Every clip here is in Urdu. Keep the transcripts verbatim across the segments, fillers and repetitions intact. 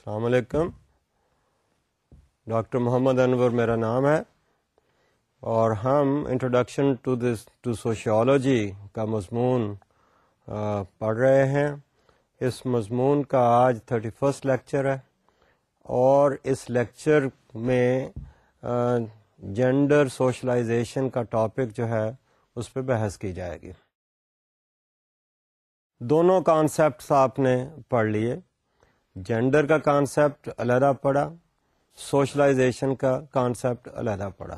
السلام علیکم. ڈاکٹر محمد انور میرا نام ہے اور ہم introduction to this to sociology کا مضمون پڑھ رہے ہیں. اس مضمون کا آج تھرٹی فسٹ لیکچر ہے اور اس لیکچر میں جینڈر سوشلائزیشن کا ٹاپک جو ہے اس پہ بحث کی جائے گی. دونوں کانسیپٹس آپ نے پڑھ لیے. جینڈر کا کانسیپٹ علیحدہ پڑھا, سوشلائزیشن کا کانسیپٹ علیحدہ پڑھا.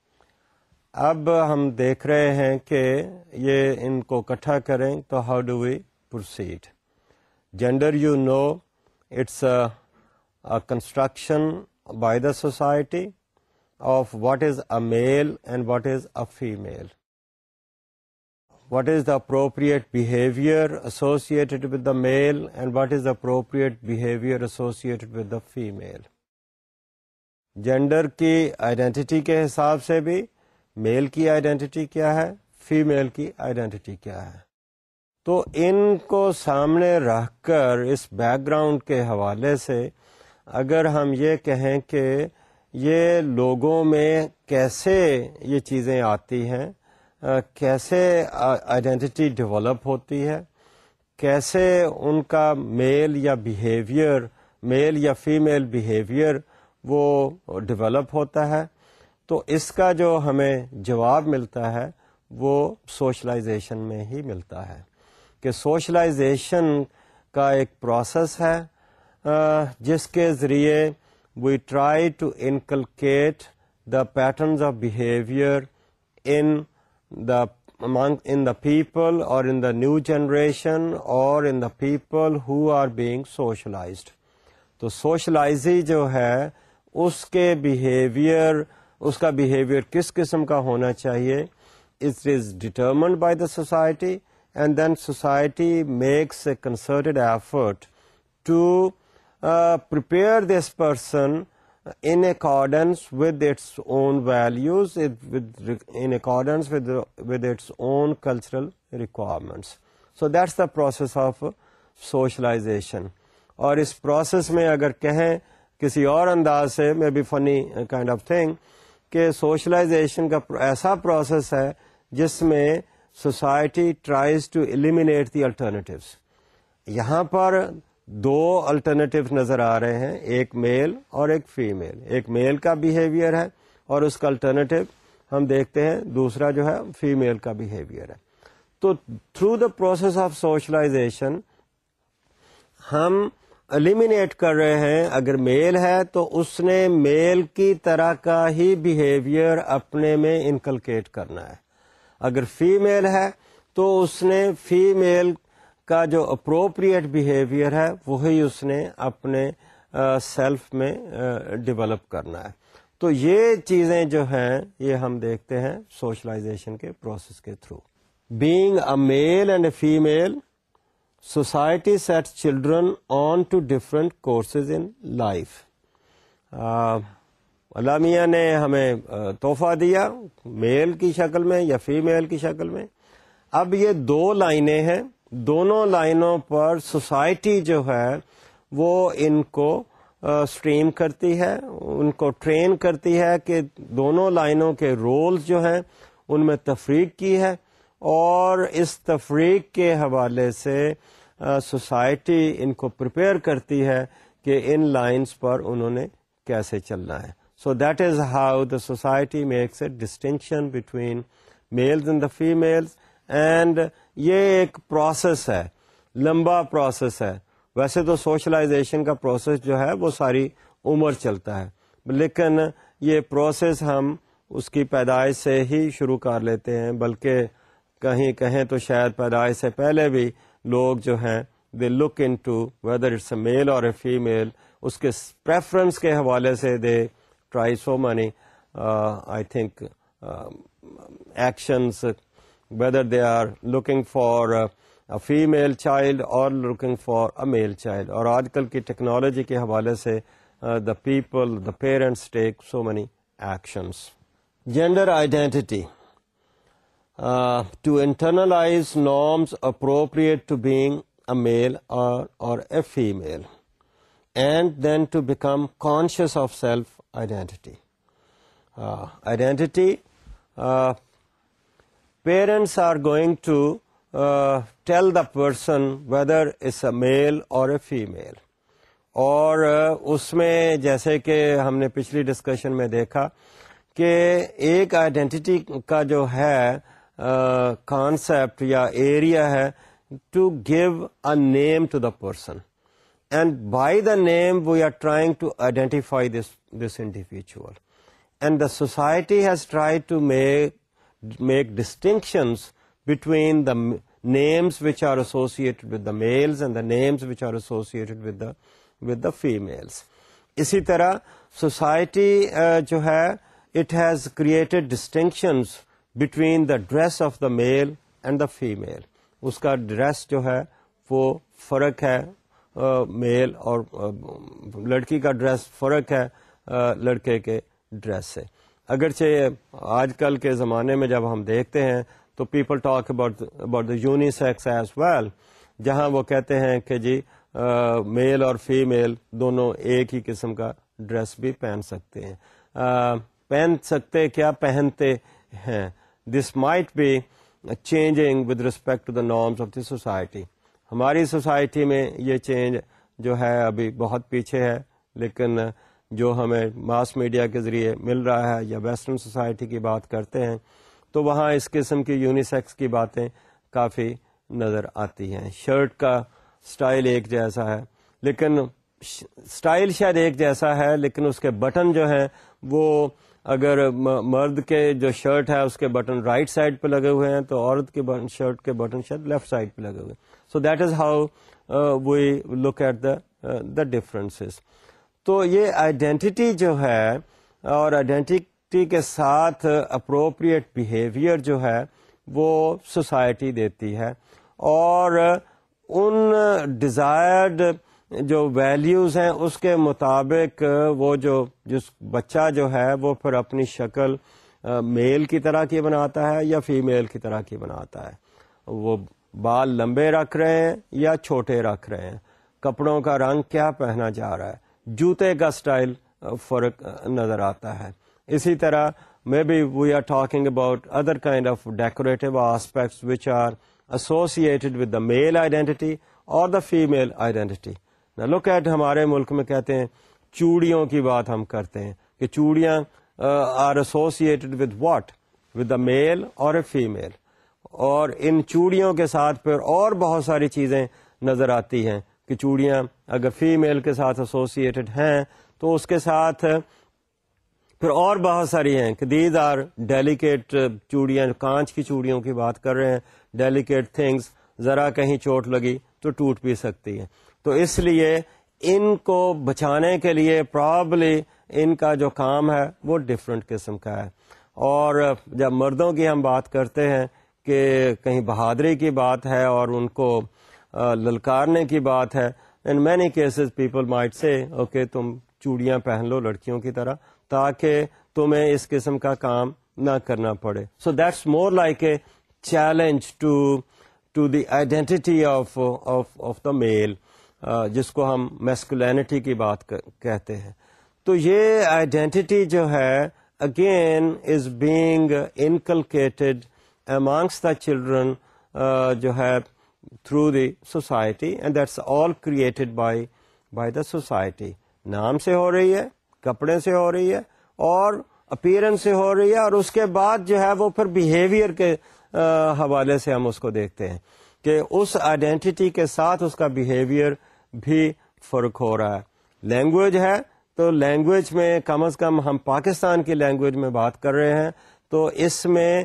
اب ہم دیکھ رہے ہیں کہ یہ ان کو اکٹھا کریں تو how do we proceed. Gender you know it's a construction by the society of what is a male and what is a female. What is the appropriate behavior associated with the male and what is the appropriate behavior associated with the female. Gender کی آئیڈینٹی کے حساب سے بھی میل کی آئیڈینٹی کیا ہے, فیمیل کی آئیڈینٹی کیا ہے. تو ان کو سامنے رکھ کر اس بیک گراؤنڈ کے حوالے سے اگر ہم یہ کہیں کہ یہ لوگوں میں کیسے یہ چیزیں آتی ہیں, کیسے آئیڈینٹی ڈیولپ ہوتی ہے, کیسے ان کا میل یا بیہیویئر میل یا فیمیل بیہیویئر وہ ڈیولپ ہوتا ہے, تو اس کا جو ہمیں جواب ملتا ہے وہ سوشلائزیشن میں ہی ملتا ہے کہ سوشلائزیشن کا ایک پروسیس ہے Uh, جس کے ذریعے we try to inculcate the patterns of behaviour in the in the people اور ان دا نیو جنریشن اور in the people who are being socialised. تو سوشلائزی جو ہے اس کے بیہیویئر اس کا بیہیویئر کس قسم کا ہونا چاہیے, it is determined by the society and then society makes a concerted effort to Uh, prepare this person in accordance with its own values, it, with, in accordance with, the, with its own cultural requirements. So that's the process of socialization. اور اس پروسیس میں اگر کہیں کسی اور انداز سے, میں بھی فنی کائنڈ آف تھنگ, کہ سوشلائزیشن کا ایسا پروسیس ہے جس میں society tries to eliminate the alternatives. یہاں پر دو الٹرنیٹیو نظر آ رہے ہیں, ایک میل اور ایک فیمیل. ایک میل کا بیہیویئر ہے اور اس کا الٹرنیٹیو ہم دیکھتے ہیں دوسرا جو ہے فیمیل کا بیہیویئر ہے. تو through the process of socialisation ہم ایلیمینیٹ کر رہے ہیں, اگر میل ہے تو اس نے میل کی طرح کا ہی بیہیویئر اپنے میں انکلکیٹ کرنا ہے. اگر فیمیل ہے تو اس نے فیمیل کا جو اپروپریٹ بیہیویئر ہے وہی اس نے اپنے سیلف میں ڈیولپ کرنا ہے. تو یہ چیزیں جو ہیں یہ ہم دیکھتے ہیں سوشلائزیشن کے پروسیس کے through. Being a male and a female, society sets children on to different courses in life. اللہ میاں نے ہمیں تحفہ دیا میل کی شکل میں یا فیمیل کی شکل میں. اب یہ دو لائنیں ہیں, دونوں لائنوں پر سوسائٹی جو ہے وہ ان کو اسٹریم uh, کرتی ہے, ان کو ٹرین کرتی ہے کہ دونوں لائنوں کے رولز جو ہیں ان میں تفریق کی ہے, اور اس تفریق کے حوالے سے سوسائٹی uh, ان کو پریپیئر کرتی ہے کہ ان لائنز پر انہوں نے کیسے چلنا ہے. So that is how the society makes a distinction between males and the females. And یہ ایک پروسیس ہے, لمبا پروسیس ہے. ویسے تو سوشلائزیشن کا پروسیس جو ہے وہ ساری عمر چلتا ہے, لیکن یہ پروسیس ہم اس کی پیدائش سے ہی شروع کر لیتے ہیں, بلکہ کہیں کہیں تو شاید پیدائش سے پہلے بھی لوگ جو ہیں they look in to whether it's a male اور اے فیمیل, اس کے پریفرنس کے حوالے سے they try so many I think actions, whether they are looking for uh, a female child or looking for a male child. اور آج کل کی ٹیکنالوجی کے حوالے سے uh, the people, the parents take so many actions. Gender identity. Uh, to internalize norms appropriate to being a male or, or a female. and then to become conscious of self identity. Uh, identity, uh, parents are going to uh, tell the person whether it's a male or a female. اور اس میں جیسے کہ ہم نے پچھلی ڈسکشن میں دیکھا کہ ایک آئیڈینٹی کا جو ہے کانسیپٹ یا ایریا ہے to give a name to the person, and by the name we are trying to identify this this individual, and the society has try to make make distinctions between the names which are associated with the males and the names which are associated with the with the females. اسی طرح society uh, جو ہے it has created distinctions between the dress of the male and the female. اس کا ڈریس جو ہے وہ فرق ہے میل uh, اور uh, لڑکی کا ڈریس فرق ہے uh, لڑکے کے ڈریس سے. اگرچہ آج کل کے زمانے میں جب ہم دیکھتے ہیں تو people talk about about the unisex as well, جہاں وہ کہتے ہیں کہ جی میل اور فیمیل دونوں ایک ہی قسم کا ڈریس بھی پہن سکتے ہیں. پہن سکتے کیا, پہنتے ہیں. This might be changing with respect to the norms of the society. ہماری سوسائٹی میں یہ چینج جو ہے ابھی بہت پیچھے ہے, لیکن جو ہمیں ماس میڈیا کے ذریعے مل رہا ہے یا ویسٹرن سوسائٹی کی بات کرتے ہیں تو وہاں اس قسم کی یونیسیکس کی باتیں کافی نظر آتی ہیں. شرٹ کا سٹائل ایک جیسا ہے, لیکن سٹائل شاید ایک جیسا ہے, لیکن اس کے بٹن جو ہیں وہ اگر مرد کے جو شرٹ ہے اس کے بٹن رائٹ سائڈ پہ لگے ہوئے ہیں تو عورت کے شرٹ کے بٹن شاید لیفٹ سائڈ پہ لگے ہوئے ہیں. So that is how we look at the the differences. تو یہ آئیڈینٹی جو ہے اور آئیڈینٹی کے ساتھ اپروپریٹ بیہیویئر جو ہے وہ سوسائٹی دیتی ہے, اور ان ڈیزائرڈ جو ویلیوز ہیں اس کے مطابق وہ جو جس بچہ جو ہے وہ پھر اپنی شکل میل کی طرح کی بناتا ہے یا فیمیل کی طرح کی بناتا ہے. وہ بال لمبے رکھ رہے ہیں یا چھوٹے رکھ رہے ہیں, کپڑوں کا رنگ کیا پہنا جا رہا ہے, جوتے کا سٹائل فرق نظر آتا ہے. اسی طرح maybe we are talking about other kind of decorative aspects which are associated with the male identity or the female identity. Now look at ہمارے ملک میں کہتے ہیں چوڑیوں کی بات ہم کرتے ہیں کہ چوڑیاں uh, are associated with what? With the male or a female. اور ان چوڑیوں کے ساتھ پھر اور بہت ساری چیزیں نظر آتی ہیں کہ چوڑیاں اگر فیمیل کے ساتھ associated ہیں تو اس کے ساتھ پھر اور بہت ساری ہیں کہ دیز آر ڈیلیکیٹ چوڑیاں, کانچ کی چوڑیوں کی بات کر رہے ہیں, ڈیلیکیٹ تھنگس, ذرا کہیں چوٹ لگی تو ٹوٹ بھی سکتی ہیں. تو اس لیے ان کو بچانے کے لیے پرابلی ان کا جو کام ہے وہ ڈفرینٹ قسم کا ہے. اور جب مردوں کی ہم بات کرتے ہیں کہ کہیں بہادری کی بات ہے اور ان کو للکارنے کی بات ہے, in many cases people might say okay تم چوڑیاں پہن لو لڑکیوں کی طرح تاکہ تمہیں اس قسم کا کام نہ کرنا پڑے. So that's more like a challenge to to the identity of of of the male, جس کو ہم میسکولینٹی کی بات کہتے ہیں. تو یہ آئیڈینٹی جو ہے again is being inculcated amongst the children جو ہے through the society, and that's all created by by the society. نام سے ہو رہی ہے, کپڑے سے ہو رہی ہے, اور اپیرنس سے ہو رہی ہے, اور اس کے بعد جو ہے وہ پھر بیہیویئر کے حوالے سے ہم اس کو دیکھتے ہیں کہ اس آئیڈینٹی کے ساتھ اس کا بیہیویئر بھی فرق ہو رہا ہے. لینگویج ہے تو لینگویج میں کم از کم ہم پاکستان کی لینگویج میں بات کر رہے ہیں تو اس میں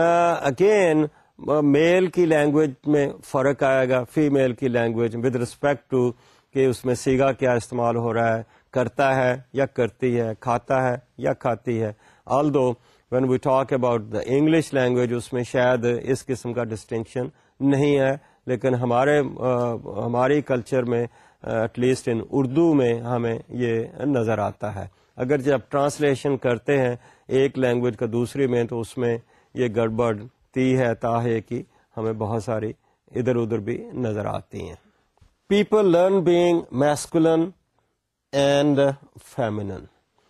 اگین میل کی لینگویج میں فرق آئے گا فیمیل کی لینگویج ود رسپیکٹ ٹو کہ اس میں سیگا کیا استعمال ہو رہا ہے, کرتا ہے یا کرتی ہے, کھاتا ہے یا کھاتی ہے. although when we talk about the English language اس میں شاید اس قسم کا ڈسٹنکشن نہیں ہے, لیکن ہمارے ہماری کلچر میں ایٹ لیسٹ ان اردو میں ہمیں یہ نظر آتا ہے. اگر جب ٹرانسلیشن کرتے ہیں ایک لینگویج کا دوسری میں تو اس میں یہ گڑبڑ تی ہے تاہے کی ہمیں بہت ساری ادھر ادھر بھی نظر آتی ہیں. People learn being masculine and feminine.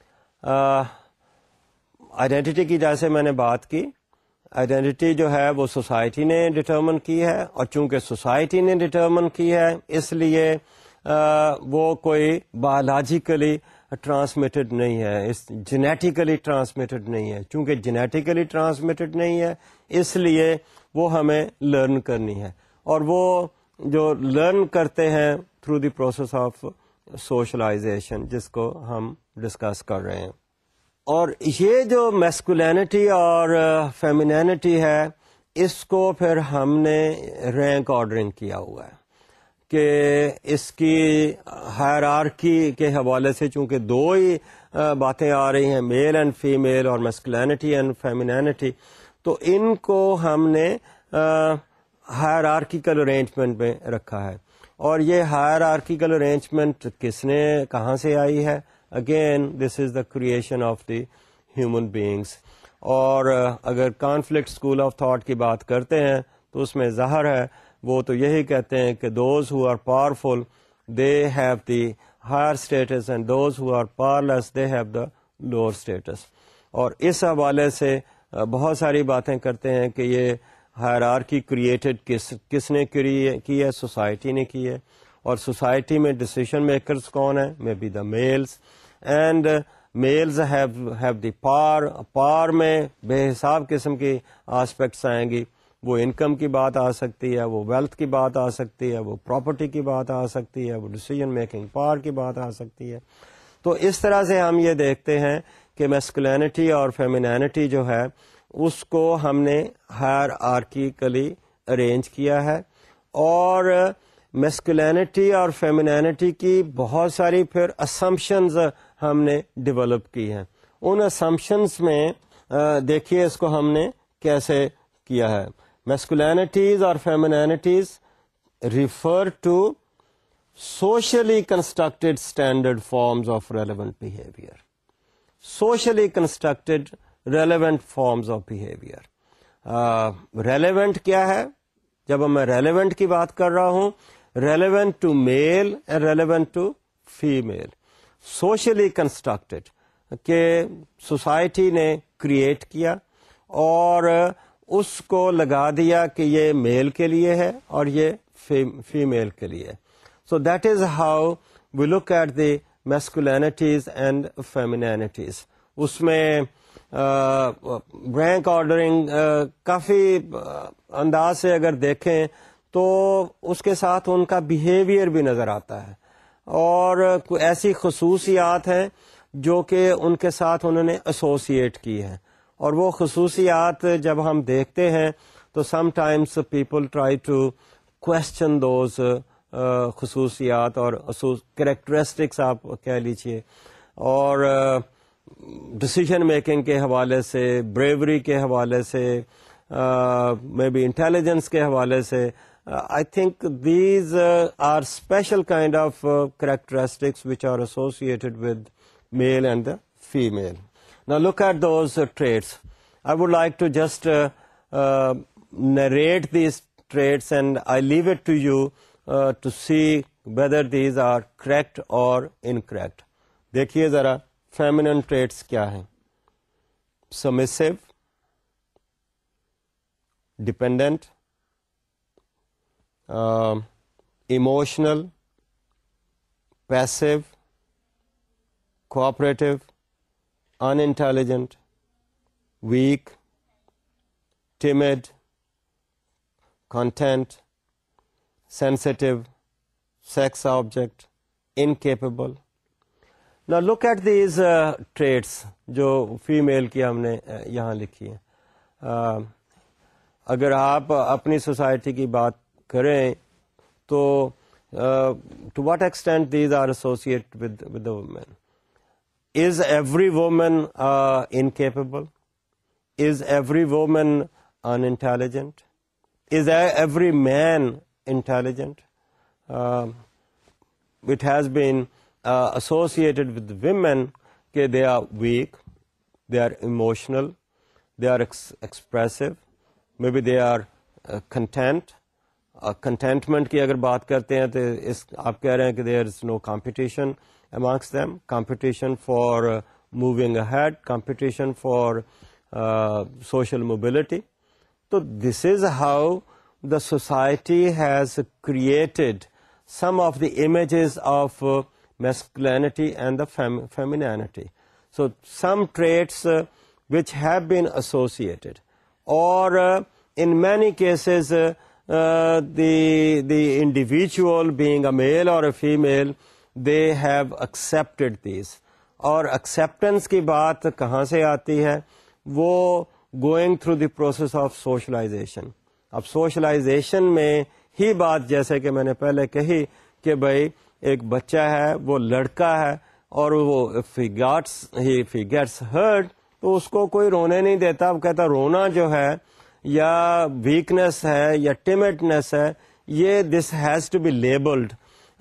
Identity کی جیسے میں نے بات کی, آئیڈینٹی جو ہے وہ سوسائٹی نے ڈٹرمن کی ہے, اور چونکہ سوسائٹی نے ڈٹرمن کی ہے اس لیے آ, وہ کوئی بایولوجیکلی ٹرانسمیٹڈ نہیں ہے, اس جینیٹیکلی ٹرانسمیٹڈ نہیں ہے. چونکہ جینیٹیکلی ٹرانسمیٹڈ نہیں ہے اس لیے وہ ہمیں لرن کرنی ہے, اور وہ جو لرن کرتے ہیں through the process of socialization, جس کو ہم ڈسکس کر رہے ہیں. اور یہ جو میسکولینٹی اور فیمینینٹی ہے اس کو پھر ہم نے رینک آرڈرنگ کیا ہوا ہے کہ اس کی ہائرارکی کے حوالے سے, چونکہ دو ہی باتیں آ رہی ہیں, میل اینڈ فیمیل اور میسکولینٹی اینڈ فیمینینٹی, تو ان کو ہم نے ہائرارکیکل ارینجمنٹ میں رکھا ہے. اور یہ ہائرارکیکل ارینجمنٹ کس نے, کہاں سے آئی ہے؟ Again this is the creation of the human beings. اور اگر کانفلکٹ اسکول آف تھاٹ کی بات کرتے ہیں تو اس میں ظاہر ہے وہ تو یہی کہتے ہیں کہ those who are powerful they have the higher status and those who are powerless they have the lower status. اور اس حوالے سے بہت ساری باتیں کرتے ہیں کہ یہ ہائرارکی کریٹڈ کس کس نے کی ہے؟ سوسائٹی نے کی ہے. اور سوسائٹی میں ڈسیشن میکرز کون ہیں؟ May be the males, and males have have the power. Power میں بے حساب قسم کی آسپیکٹس آئیں گی. وہ انکم کی بات آ سکتی ہے, وہ ویلتھ کی بات آ سکتی ہے, وہ پراپرٹی کی بات آ سکتی ہے, وہ ڈسیزن میکنگ پاور کی بات آ سکتی ہے. تو اس طرح سے ہم یہ دیکھتے ہیں کہ میسکولینٹی اور فیمینینٹی جو ہے اس کو ہم نے ہائر آرکیکلی ارینج کیا ہے. اور میسکولینٹی اور فیمینینٹی کی بہت ساری پھر اسمپشنز ہم نے ڈیولپ کی ہیں. ان اسمپشنز میں دیکھیے اس کو ہم نے کیسے کیا ہے. میسکولینٹیز اور femininities refer to socially constructed standard forms of relevant behavior. Socially constructed relevant forms of behavior. uh, relevant کیا ہے؟ جب میں relevant کی بات کر رہا ہوں, relevant to male and relevant to female. socially constructed کہ سوسائٹی نے کریٹ کیا اور اس کو لگا دیا کہ یہ میل کے لیے ہے اور یہ فیمیل کے لیے. So that is how we look at the masculinities and femininities. اس میں رینک آرڈرنگ کافی انداز سے اگر دیکھیں تو اس کے ساتھ ان کا بیہیویئر بھی نظر آتا ہے, اور کوئی ایسی خصوصیات ہیں جو کہ ان کے ساتھ انہوں نے ایسوسیٹ کی ہیں. اور وہ خصوصیات جب ہم دیکھتے ہیں تو sometimes people try to question those خصوصیات اور کریکٹرسٹکس آپ کہہ لیجیے, اور ڈسیزن میکنگ کے حوالے سے, بریوری کے حوالے سے, مے بی انٹیلیجنس کے حوالے سے. I think these are special kind of characteristics which are associated with male and the female. Now look at those uh, traits. I would like to just uh, uh, narrate these traits, and I leave it to you uh, to see whether these are correct or incorrect. دیکھیے ذرا feminine traits کیا ہیں. Submissive, dependent, uh, emotional, passive, cooperative, unintelligent, weak, timid, content, sensitive, sex object, incapable. Now look at these uh, traits جو فیمیل کی ہم نے uh, یہاں لکھی ہیں. uh, اگر آپ اپنی سوسائٹی کی بات کریں تو uh, to what extent these are associated with, with the women. Is every woman uh, incapable? Is every woman unintelligent? Is every man intelligent? Uh, it has been uh, associated with women that they are weak, they are emotional, they are ex- expressive, maybe they are uh, content. Contentment uh, کی اگر بات کرتے ہیں تو اس آپ کہہ رہے ہیں کہ there is no competition amongst them, competition for uh, moving ahead, competition for uh, social mobility. So this is how the society has created some of the images of uh, masculinity and the fem- femininity. So some traits uh, which have been associated, or uh, in many cases uh, uh, the the individual being a male or a female, they have accepted these. اور acceptance کی بات کہاں سے آتی ہے؟ وہ going through the process of socialization. اب socialization میں ہی بات جیسے کہ میں نے پہلے کہی کہ بھائی ایک بچہ ہے، وہ لڑکا ہے، اور وہ if he gets, he, if he gets hurt تو اس کو کوئی رونے نہیں دیتا. وہ کہتا رونا جو ہے یا ویکنیس ہے یا ٹیمڈنس ہے، یہ this has to be labelled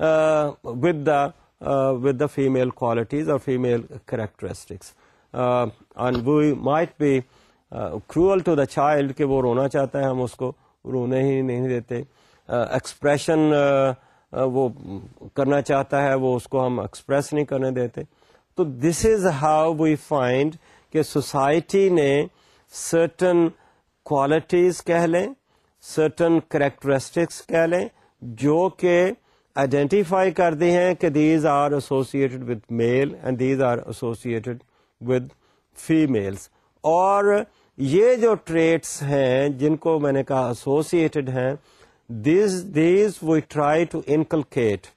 with the with the female qualities اور female characteristics. And we might be cruel to the child کہ وہ رونا چاہتا ہے، ہم اس کو رونے ہی نہیں دیتے. ایکسپریشن uh, uh, وہ کرنا چاہتا ہے، وہ اس کو ہم ایکسپریس نہیں کرنے دیتے. تو this is how we find کہ سوسائٹی نے سرٹن کوالٹیز کہہ لیں، سرٹن کریکٹرسٹکس کہہ لیں، جو کہ آئیڈینٹیفائی کر دی ہیں کہ these are associated with male and these are associated with females. اور یہ جو ٹریٹس ہیں جن کو میں نے کہا ایسوسیٹڈ ہیں، these these we try to inculcate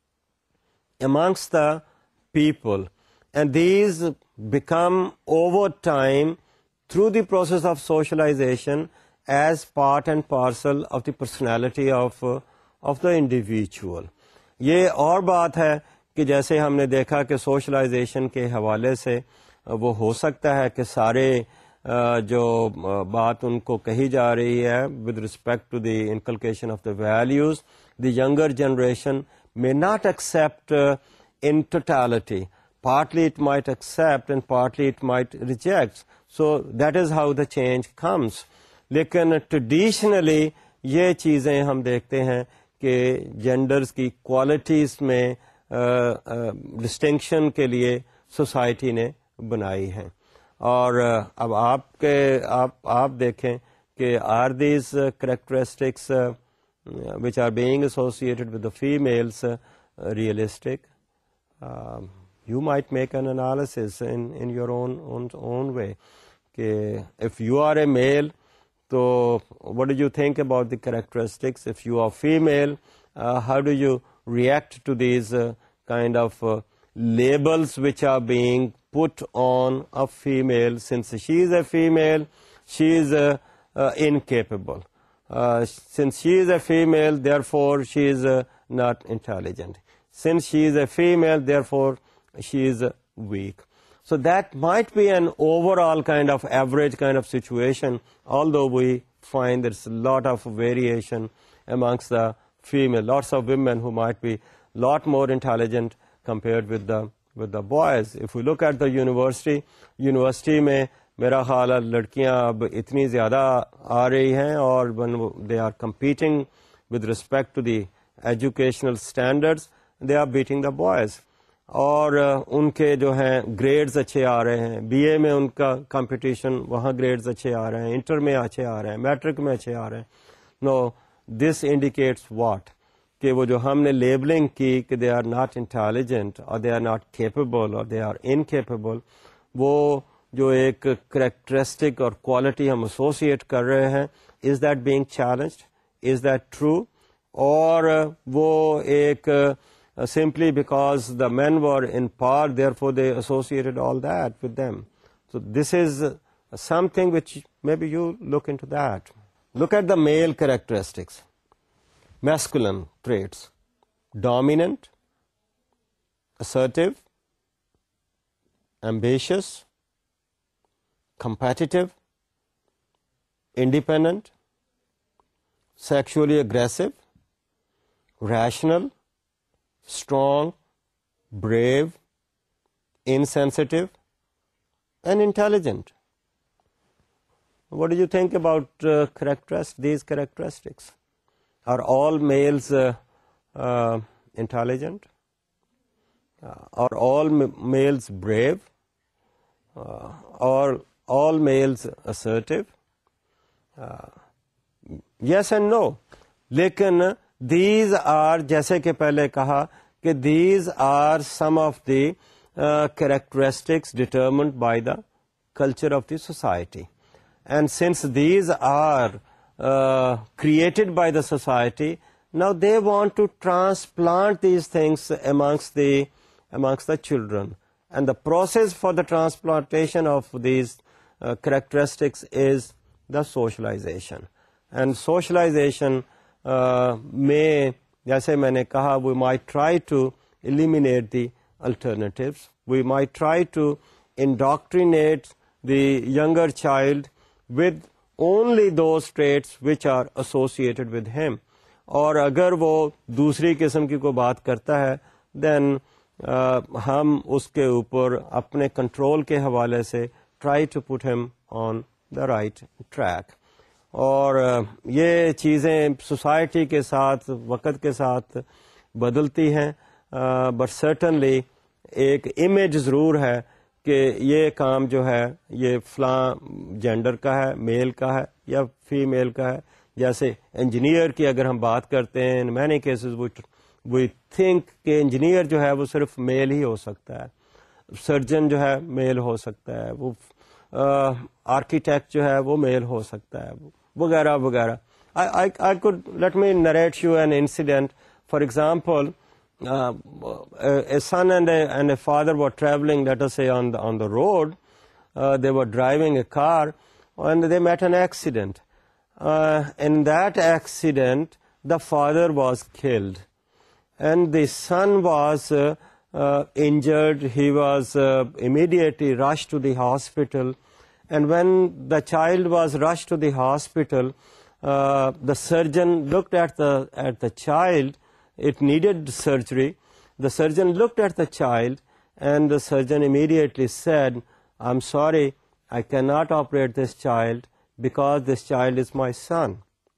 amongst the people, and these become over time through the process of socialization as part and parcel of the personality of uh, of the individual. یہ اور بات ہے کہ جیسے ہم نے دیکھا کہ سوشلائزیشن کے حوالے سے وہ ہو سکتا ہے کہ سارے جو بات ان کو کہی جا رہی ہے with respect to the inculcation of the values, the younger generation may not accept uh, in totality. Partly it might accept and partly it might reject. So that is how the change comes. لیکن traditionally یہ چیزیں ہم دیکھتے ہیں کہ جینڈرز کی کوالٹیز میں ڈسٹنکشن کے لیے سوسائٹی نے بنائی ہیں. اور اب آپ کے آپ آپ دیکھیں کہ are these characteristics which are being associated with the females uh, realistic. Uh, you might make an analysis in, in your own, own, own way. Okay, if you are a male, so what do you think about the characteristics? If you are female, uh, how do you react to these uh, kind of uh, labels which are being put on a female? Since she is a female, she is uh, uh, incapable. Uh, since she is a female, therefore she is uh, not intelligent. Since she is a female, therefore she is uh, weak. So that might be an overall kind of average kind of situation, although we find there's a lot of variation amongst the female. Lots of women who might be a lot more intelligent compared with the with the boys. If we look at the university, university میں میرا خیال ہے لڑکیاں اب اتنی زیادہ آ رہی ہیں اور they are competing with respect to the educational standards, they are beating the boys. اور ان کے جو ہیں گریڈز اچھے آ رہے ہیں، بی اے میں ان کا کمپٹیشن، وہاں گریڈز اچھے آ رہے ہیں، انٹر میں اچھے آ رہے ہیں، میٹرک میں اچھے آ رہے ہیں. نو دس انڈیکیٹس واٹ کہ وہ جو ہم نے لیبلنگ کی کہ دے آر ناٹ انٹیلیجنٹ اور دے آر ناٹ کیپیبل اور دے آر انکیپیبل، وہ جو ایک کریکٹرسٹک اور کوالٹی ہم ایسوسیٹ کر رہے ہیں، is that being challenged, is that true? اور وہ ایک simply because the man were in power therefore they associated all that with them. So this is something which may be you look in to that. Look at the male characteristics, masculine traits: dominant, assertive, ambitious, competitive, independent, sexually aggressive, rational, strong, brave, insensitive, and intelligent. What do you think about uh, characteris- these characteristics? Are all males uh, uh, intelligent? uh, are all males brave, uh, or all males assertive? uh, yes and no. لیکن these are, جیسے کہ پہلے کہا کہ these are some of the uh, characteristics determined by the culture of the society. And since these are uh, created by the society, now they want to transplant these things amongst the amongst the children. And the process for the transplantation of these uh, characteristics is the socialization. And socialization uh, may, جیسے میں نے کہا, we might try to eliminate the alternatives. We might try to indoctrinate the younger child with only those traits which are associated with him. اور اگر وہ دوسری قسم کی کوئی بات کرتا ہے, then uh, ہم اس کے اوپر اپنے کنٹرول کے حوالے سے try to put him on the right track. اور uh, یہ چیزیں سوسائٹی کے ساتھ, وقت کے ساتھ بدلتی ہیں, بٹ uh, سرٹنلی ایک امیج ضرور ہے کہ یہ کام جو ہے یہ فلاں جینڈر کا ہے, میل کا ہے یا فیمیل کا ہے. جیسے انجینئر کی اگر ہم بات کرتے ہیں, in many cases we think کہ انجینئر جو ہے وہ صرف میل ہی ہو سکتا ہے, سرجن جو ہے میل ہو سکتا ہے, وہ آرکیٹیکٹ جو ہے وہ میل ہو سکتا ہے, وغیرہ وغیرہ. I could, let me narrate you an incident. For example, uh, a son and a, and a father were traveling, let us say, on the, on the road. Uh, they were driving a car and they met an accident. Uh, in that accident, the father was killed and the son was uh, uh, injured. He was uh, immediately rushed to the hospital, and when the child was rushed to the hospital, uh, the surgeon looked at the at the child. It needed surgery. The surgeon looked at the child and the surgeon immediately said, "I'm sorry, I cannot operate this child because this child is my son."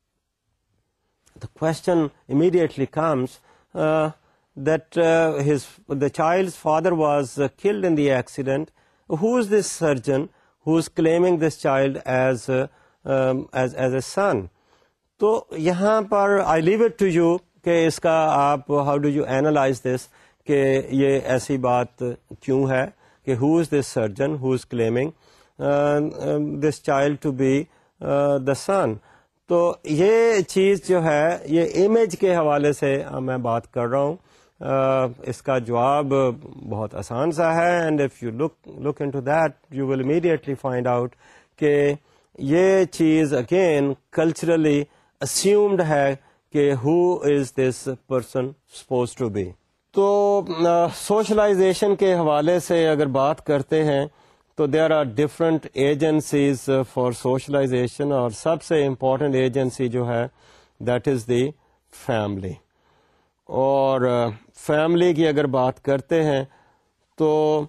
The question immediately comes uh, that uh, his the child's father was uh, killed in the accident. Who is this surgeon who is claiming this child as uh, um, as as a son? تو یہاں پر I leave it to you کہ اس کا آپ how do you analyze this, کہ یہ ایسی بات کیوں ہے کہ who is this surgeon who is claiming uh, um, this child to be uh, the son. تو یہ چیز جو ہے یہ امیج کے حوالے سے میں بات کر رہا ہوں. uh, اس کا جواب بہت آسان سا ہے, and if you look look into that you will immediately find out کہ یہ چیز again culturally assumed ہے کہ who is this person supposed to be. تو سوشلائزیشن کے حوالے سے اگر بات کرتے ہیں تو there are different agencies for socialization, اور سب سے امپورٹنٹ ایجنسی جو ہے دیٹ از دی فیملی. اور فیملی کی اگر بات کرتے ہیں تو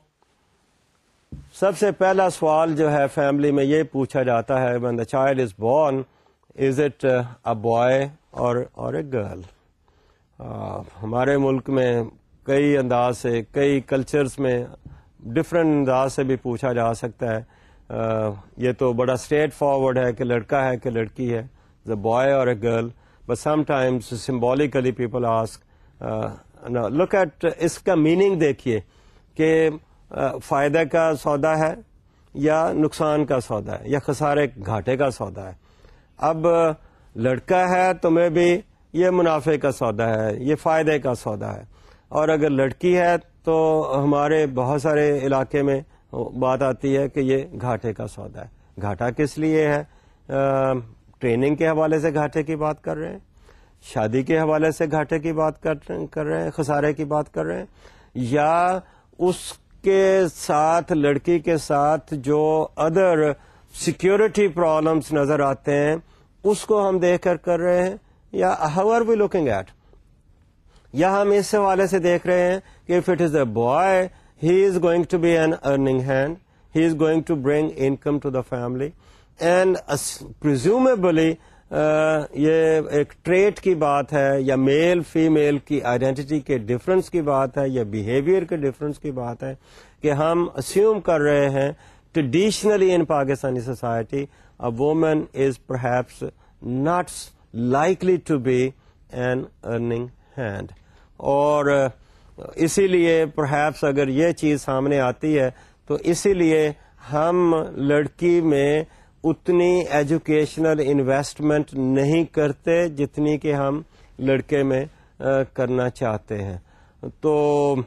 سب سے پہلا سوال جو ہے فیملی میں یہ پوچھا جاتا ہے when the child is born, is it a boy or or a girl. ہمارے ملک میں کئی انداز سے, کئی کلچرز میں ڈفرینٹ انداز سے بھی پوچھا جا سکتا ہے. uh, یہ تو بڑا اسٹریٹ فارورڈ ہے کہ لڑکا ہے کہ لڑکی ہے, the boy or a girl, but sometimes symbolically people ask uh, no, look at اس کا میننگ دیکھیے کہ uh, فائدہ کا سودا ہے یا نقصان کا سودا ہے یا خسارے گھاٹے کا سودا ہے. اب لڑکا ہے تو میں بھی یہ منافع کا سودا ہے, یہ فائدے کا سودا ہے, اور اگر لڑکی ہے تو ہمارے بہت سارے علاقے میں بات آتی ہے کہ یہ گھاٹے کا سودا ہے. گھاٹا کس لیے ہے؟ ٹریننگ کے حوالے سے گھاٹے کی بات کر رہے ہیں, شادی کے حوالے سے گھاٹے کی بات کر رہے ہیں, خسارے کی بات کر رہے ہیں, یا اس کے ساتھ لڑکی کے ساتھ جو ادر سیکیورٹی پرابلمس نظر آتے ہیں اس کو ہم دیکھ کر کر رہے ہیں, یا how are we looking at, یا ہم اس حوالے سے دیکھ رہے ہیں کہ if it is a boy, he is going to be an earning hand, he is going to bring income to the family, and uh, presumably یہ ایک ٹریٹ کی بات ہے یا میل فیمیل کی آئیڈینٹی کے ڈفرنس کی بات ہے یا بیہیویئر کے ڈفرنس کی بات ہے کہ ہم اسیوم کر رہے ہیں traditionally in Pakistani society a woman is perhaps not likely to be an earning hand. اور اسی لیے perhaps اگر یہ چیز سامنے آتی ہے تو اسی لیے ہم لڑکی میں اتنی ایجوکیشنل انویسٹمنٹ نہیں کرتے جتنی کہ ہم لڑکے میں کرنا چاہتے ہیں. تو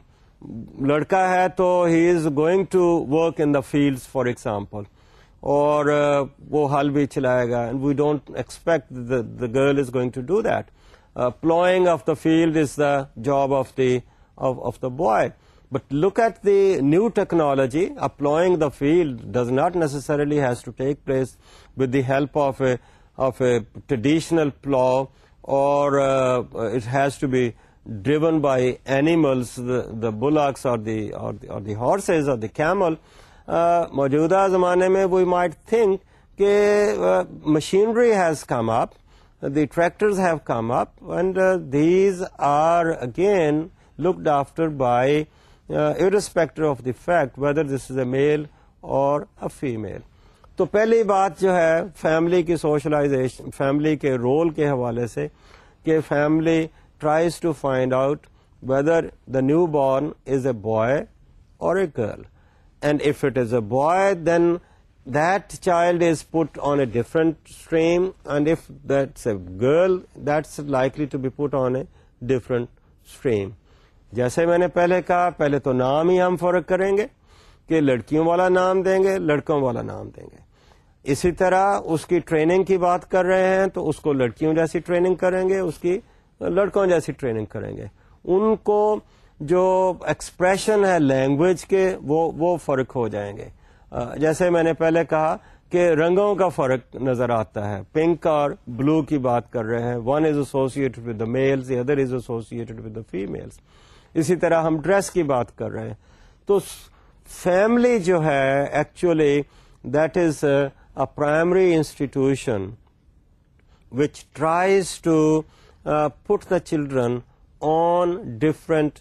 لڑکا ہے تو he is going to work in the fields for example, اور وہ ہل بھی چلائے گا, and we don't expect the girl is going to do that. Ploughing of the field is the job of the of the boy. But look at the new technology. Applying the field does not necessarily has to take place with the help of a of a traditional plow, or uh, it has to be driven by animals, the, the bullocks or the or the or the horses or the camel. Uh, موجودہ زمانے میں we might think کہ uh, machinery has come up, the tractors have come up, and uh, these are again looked after by Uh, irrespective of the fact whether this is a male or a female. تو پہلی بات جو ہے فیملی کی سوشلائزیشن, فیملی کے رول کے حوالے سے کہ family tries to find out whether the newborn is a boy or a girl, and if it is a boy then that child is put on a different stream, and if that's a girl that's likely to be put on a different stream. جیسے میں نے پہلے کہا, پہلے تو نام ہی ہم فرق کریں گے کہ لڑکیوں والا نام دیں گے, لڑکوں والا نام دیں گے. اسی طرح اس کی ٹریننگ کی بات کر رہے ہیں تو اس کو لڑکیوں جیسی ٹریننگ کریں گے, اس کی لڑکوں جیسی ٹریننگ کریں گے. ان کو جو ایکسپریشن ہے لینگویج کے وہ وہ فرق ہو جائیں گے. جیسے میں نے پہلے کہا کہ رنگوں کا فرق نظر آتا ہے, پنک اور بلو کی بات کر رہے ہیں, one is associated with the males, the other is associated with the females. اسی طرح ہم ڈریس کی بات کر رہے ہیں. تو فیملی جو ہے actually that is a primary institution which tries to put the children on different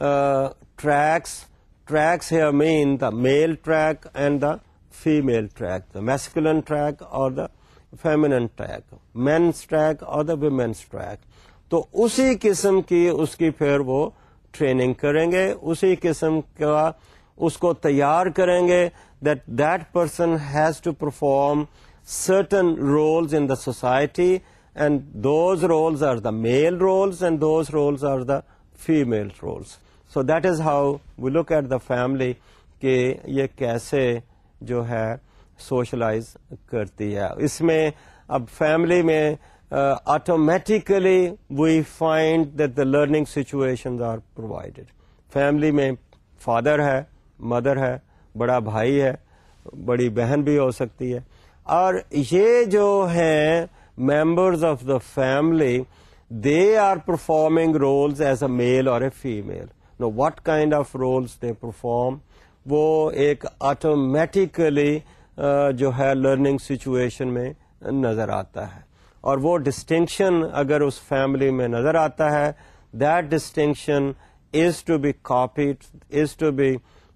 tracks. Tracks here mean the male track and the female track, the masculine track or the feminine track, men's track or the women's track. تو اسی قسم کی اس کی پھر وہ ٹریننگ کریں گے, اسی قسم کا اس کو تیار کریں گے that that person has to perform certain roles in the society, and those roles are the male roles and those roles are the female roles. So that is how we look at the family کہ یہ کیسے جو ہے سوشلائز کرتی ہے. اس میں اب فیملی میں automatically we find that the learning situations are provided. Family میں فادر ہے, مدر ہے, بڑا بھائی ہے, بڑی بہن بھی ہو سکتی ہے, اور یہ جو ہیں members of the family they are performing roles as a male اور a female. Now what kind of roles they perform, وہ ایک آٹومیٹیکلی جو ہے لرننگ سچویشن میں نظر آتا ہے. اور وہ ڈسٹنکشن اگر اس فیملی میں نظر آتا ہے, that distinction is to be copied, is to be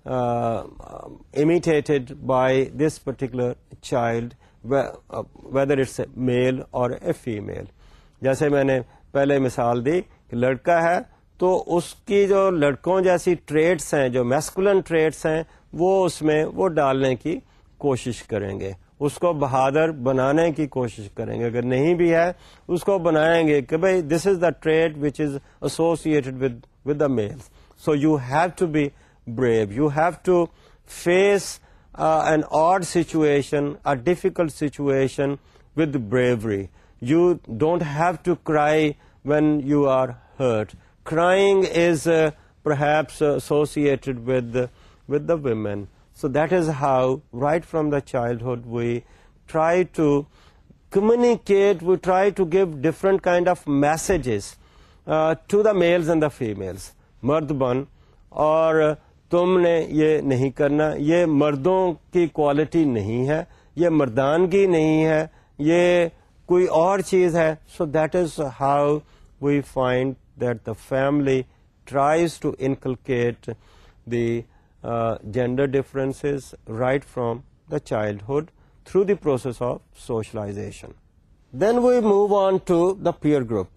imitated by this particular child, whether it's a male اور اے فیمیل. جیسے میں نے پہلے مثال دی کہ لڑکا ہے تو اس کی جو لڑکوں جیسی ٹریٹس ہیں, جو میسکولن ٹریٹس ہیں, وہ اس میں وہ ڈالنے کی کوشش کریں گے, اس کو بہادر بنانے کی کوشش کریں گے. اگر نہیں بھی ہے اس کو بنائیں گے کہ بھائی this is the trait which is associated with with the males. So you have to be brave, you have to face an odd situation, a difficult situation with bravery. You don't have to cry when you are hurt. Crying is uh, perhaps associated with the, with the women. So that is how, right from the childhood, we try to communicate, we try to give different kind of messages uh, to the males and the females. مرد بن, اور تم نے یہ نہیں کرنا, یہ مردوں کی کوالٹی نہیں ہے, یہ مردانگی نہیں ہے, یہ کوئی اور چیز ہے. So that is how we find that the family tries to inculcate the gender differences right from the childhood through the process of socialization. Then we move on to the peer group.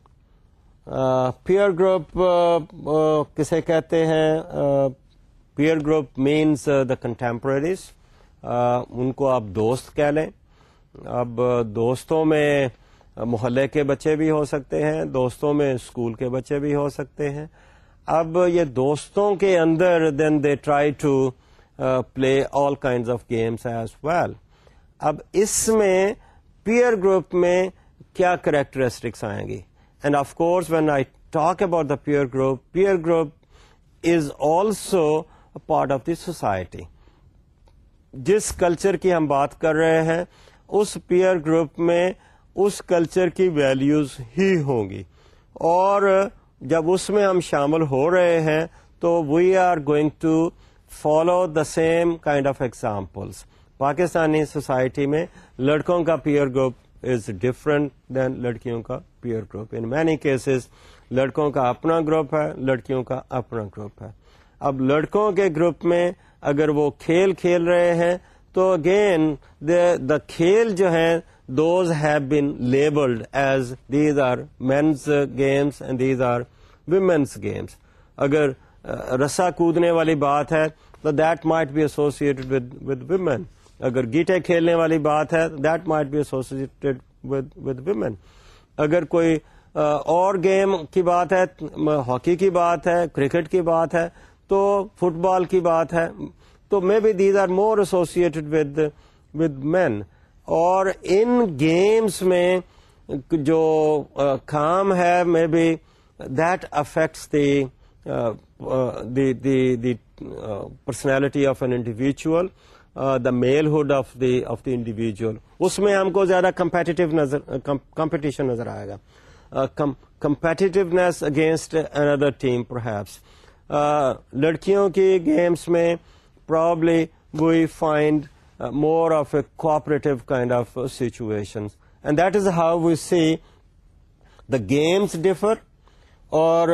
Peer group کسے کہتے ہیں؟ Peer group means the contemporaries. ان کو آپ دوست کہہ لیں. اب دوستوں میں محلے کے بچے بھی ہو سکتے ہیں, دوستوں میں اسکول کے بچے بھی ہو سکتے ہیں. اب یہ دوستوں کے اندر then they try to play all kinds of games as well. اب اس میں پیئر گروپ میں کیا کریکٹرسٹکس آئیں گی؟ And of course when I talk about the peer group, peer group is also part of the society. جس کلچر کی ہم بات کر رہے ہیں اس پیئر گروپ میں اس کلچر کی ویلیوز ہی ہوں گی, اور جب اس میں ہم شامل ہو رہے ہیں تو we are going to follow the same kind of examples. Pakistani society میں لڑکوں کا peer group is different than لڑکیوں کا peer group. In many cases لڑکوں کا اپنا گروپ ہے, لڑکیوں کا اپنا گروپ ہے. اب لڑکوں کے گروپ میں اگر وہ کھیل کھیل رہے ہیں تو اگین دا کھیل جو ہیں those have been labelled as these are men's games and these are women's games. اگر رسا کودنے والی بات ہے تو that might be associated with women. اگر گیٹے کھیلنے والی بات ہے that might be associated with women. اگر کوئی اور گیم کی بات ہے, ہاکی کی بات ہے, کرکٹ کی بات ہے, تو فٹ بال کی بات ہے, تو may be these are more associated with with men. اور ان گیمس میں جو کام ہے may be that affects the the the the personality of an individual, the malehood of the of the individual. اس میں ہم کو زیادہ کمپیٹیو نظر کمپٹیشن نظر آئے گا, کمپیٹیونیس اگینسٹ اندر ٹیم پرہیپس. لڑکیوں کی گیمس میں probably we find uh, more of a cooperative kind of uh, situations, and that is how we see the games differ. اور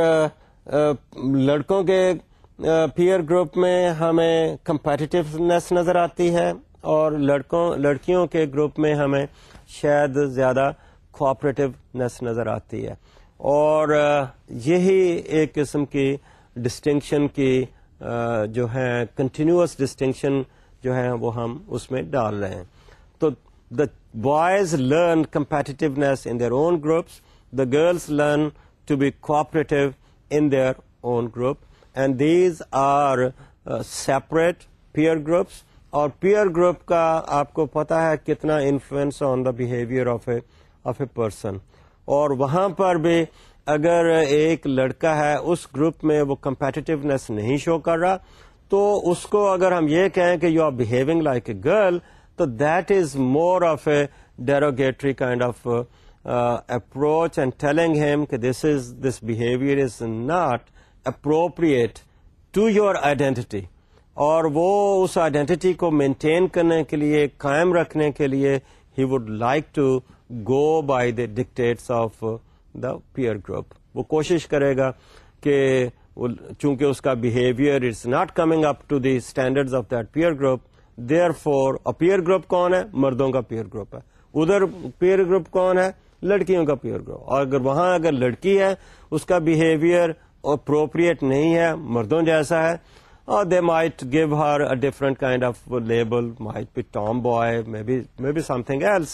لڑکوں کے پیئر گروپ میں ہمیں کمپیٹیونیس نظر آتی ہے, اور لڑکوں لڑکیوں کے گروپ میں ہمیں شاید زیادہ کوآپریٹونیس نظر آتی ہے. اور یہی ایک قسم کی ڈسٹنکشن کی جو ہے کنٹینیوس ڈسٹنکشن جو ہے وہ ہم اس میں ڈال رہے ہیں. تو the boys learn competitiveness in their own groups, the girls learn to be cooperative in their own group, and these are separate peer groups. اور پیئر گروپ کا آپ کو پتا ہے کتنا influence on the behaviour of a of a person. اور وہاں پر بھی اگر ایک لڑکا ہے اس گروپ میں وہ کمپیٹیونیس نہیں شو کر رہا, تو اس کو اگر ہم یہ کہیں کہ you are behaving like a girl, تو that is more of a derogatory kind of approach, and telling him کہ this is this behaviour is not appropriate to your identity. اور وہ اس آئیڈینٹی کو مینٹین کرنے کے لیے, قائم رکھنے کے لیے, he would like to go by the dictates of the peer group. وہ کوشش کرے گا کہ چونکہ اس کا behaviour is not coming up to the standards of that peer group, therefore. اور پیئر گروپ کون ہے؟ مردوں کا پیئر گروپ ہے. ادھر پیئر گروپ کون ہے؟ لڑکیوں کا پیئر گروپ. اور اگر وہاں اگر لڑکی ہے اس کا بہیویئر اپروپریٹ نہیں ہے, مردوں جیسا ہے, اور they might give her a different kind of label, might be tomboy, may be may be something else.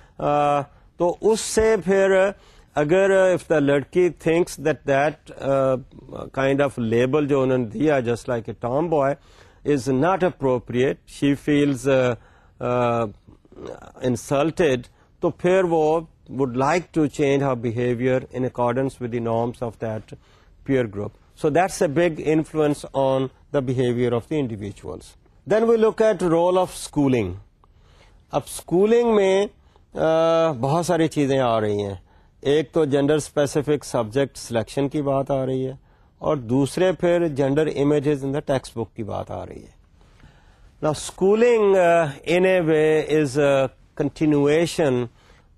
تو اس سے پھر اگر اف دا لڑکی thinks that that kind of label جو انہوں نے دیا just like a tomboy is not appropriate, she feels insulted, تو پھر وہ would like to change her behavior in accordance with the norms of that peer group. So that's a big influence on the behavior of the individuals. Then we look at role of schooling. اب schooling میں بہت ساری چیزیں آ رہی ہیں. ایک تو جینڈر اسپیسیفک سبجیکٹ سلیکشن کی بات آ رہی ہے, اور دوسرے پھر gender images in the textbook کی بات آ رہی ہے. Now schooling uh, in a way is a continuation